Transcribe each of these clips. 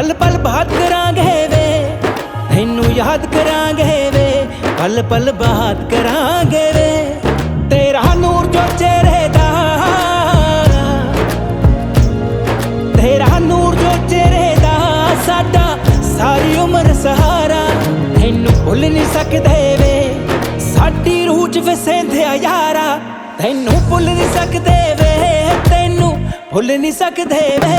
पल पल बात करांगे वे, तैनू याद करांगे वे, पल पल बात करांगे वे। तेरा नूर जो चेहरे दा, तेरा नूर जो चेहरे दा, साडा सारी उम्र सहारा। तैनू भुल नहीं सकदे वे, साडी रूह च वसेंदे यारा। तैनू भुल नहीं सकदे वे, तैनू भुल नहीं सकदे वे।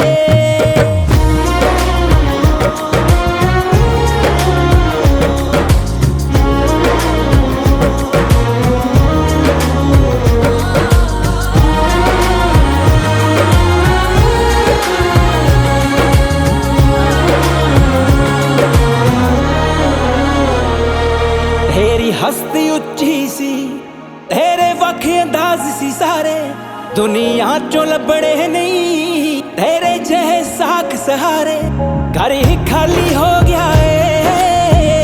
तेरी हस्ती उच्ची सी, तेरे वख अंदाज सी सारे, दुनिया चो लभणे नहीं तेरे जहे साख सहारे। घर ही खाली हो गया है,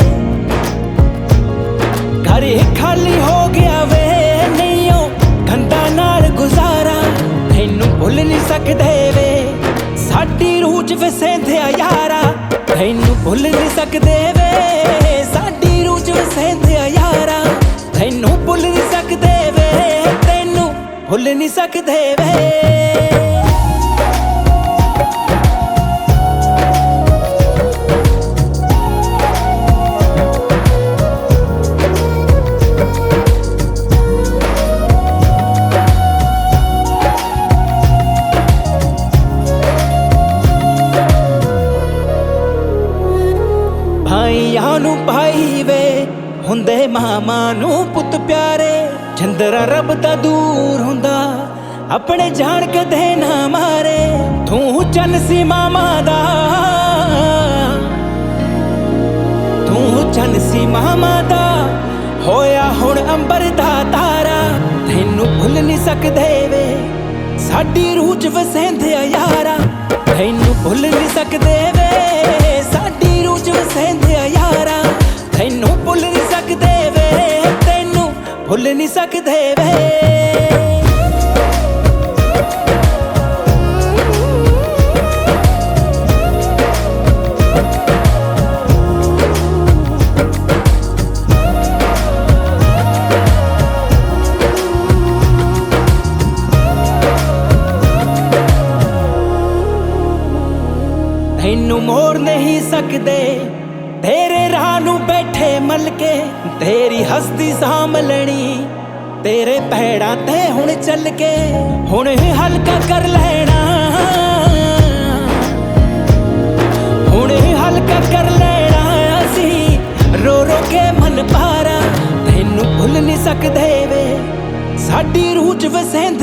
घर ही खाली हो गया वे, नहीं ओ गंदा नाल गुजारा। तैनू भुल नहीं सकदे वे, साडी रूह च वसेंदे यारा। तैनू भुल नहीं सकदे वे, साडी रूह च वसेंदे यारा। तैनू भुल नहीं सकदे वे, तैनू भुल नहीं सकदे वे। भाईयां नू भाई वे, हुंदे मामा नू पुत प्यारे। जिंदरा रब दा दूर हुंदा, अपने जान कदे ना मारे। तू चन सी मामा दा, तू चन सी मामा दा, होया हुण अंबर दा तारा। तैनू भुल नहीं सकदे वे, साडी रूह च वसेंदे यारा। तैनू भुल नहीं सकदे वे, साडी रूह च वसेंदे यारा। तैनू भुल नहीं सकदे वे, तैनू भुल नहीं सकदे वे। तैनू मोड़ नहीं सकदे, तेरे राह नू बैठे मल के। तेरी हस्ती सामलनी, तेरे पैड़ा ते हुण चल के। हुण हल्का कर लेना, हुण हल्का कर लेना असी, रो रो के मन पारा। तैनू भुल नहीं सकदे वे, साडी रूह च वसेंदे